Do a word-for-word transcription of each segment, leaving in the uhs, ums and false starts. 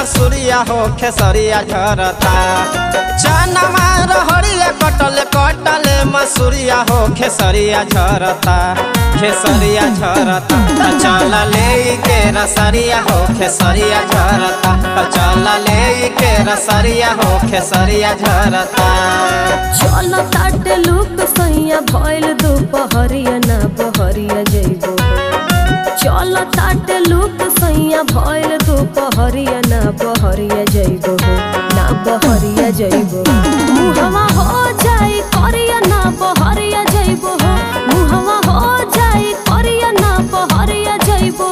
मसूरिया हो खेसरिया झरता। चनमा रहरिया कटल कटल मसूरिया हो खेसरिया झरता खेसरिया झरता। चल ले के रसरिया हो खेसरिया झरता चल ले के रसरिया हो खेसरिया झरता। चल ताटे लुक सैया भइल दुपहरिया ना बहरिया जइबो। चल ताटे लुक सैया भइल दुपहरिया ना बहरिया जइबो ना बहरिया जइबो। मुहवा हो जाई करिया ना बहरिया जइबो मुहवा हो जाई करिया ना बहरिया जइबो।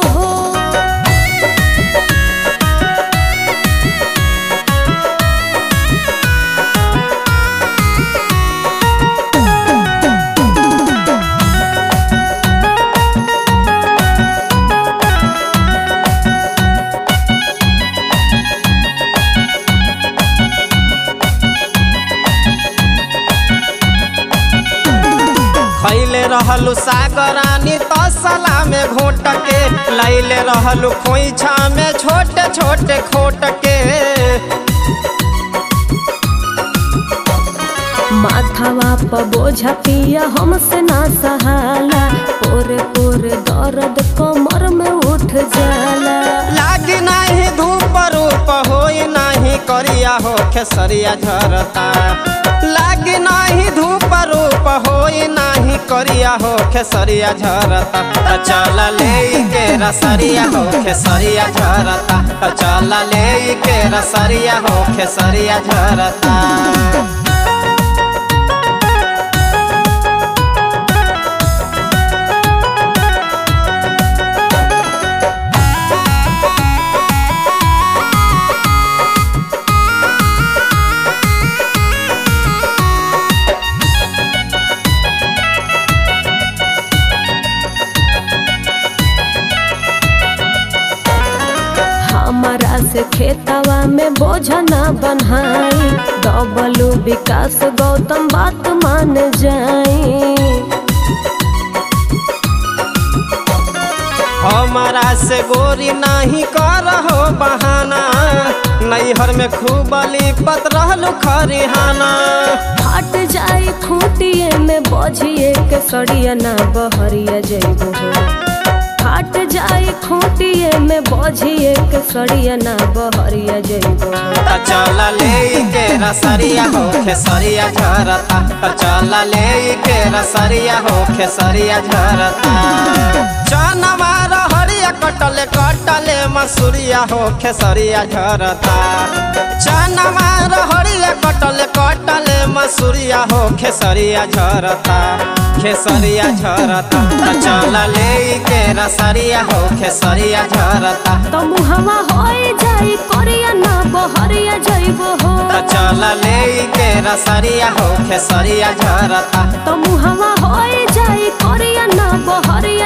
खैले रहलु सागरानी तसला में घोट के लैले रहलु खोइछा में छोटे छोटे खोट के। माथावा प बोझा पिया हमसे ना सहाला पोरे पोरे दर्द कमर में उठ जाला। लागी नाही धूप रूप होई नाही करिया हो खेसरिया झरता। लागी नाही धूप रूप होई नाही करिया हो खेसरिया झरता। चल ले के रसरिया हो खेसरिया झरता चल ले के रसरिया हो खेसरिया झरता। हमारा से खेतवा में बोझा ना बनाई डबलू विकास गौतम बात मान जाई। हमारा से गोरी नहीं कर हो बहाना नैहर में खूब लिपत रहलु खरिहाना। फट जाई खूटिए में बोझिए के सड़िया ना बहरिया जइबो फट जाई खूटिए में बोझिए के सड़िया ना बहरिया जइबो। चल ले के रसरिया हो खेसरिया झरता चल ले के रसरिया हो खेसरिया झरता। चनमा रहरिया कटले कटले मसूरिया हो खेसरिया झरता। चनमा रहरिया कटले कटले मसूरिया हो खेसरिया झरता खेसरिया झरता। चल ले के रसरिया हो खेसरिया झरता तो मुहवा होई जाई करिया ना बहरिया जइबो चल ले के रसरिया हो खेसरिया झरता तो मुहवा होई जाई करिया ना बहरिया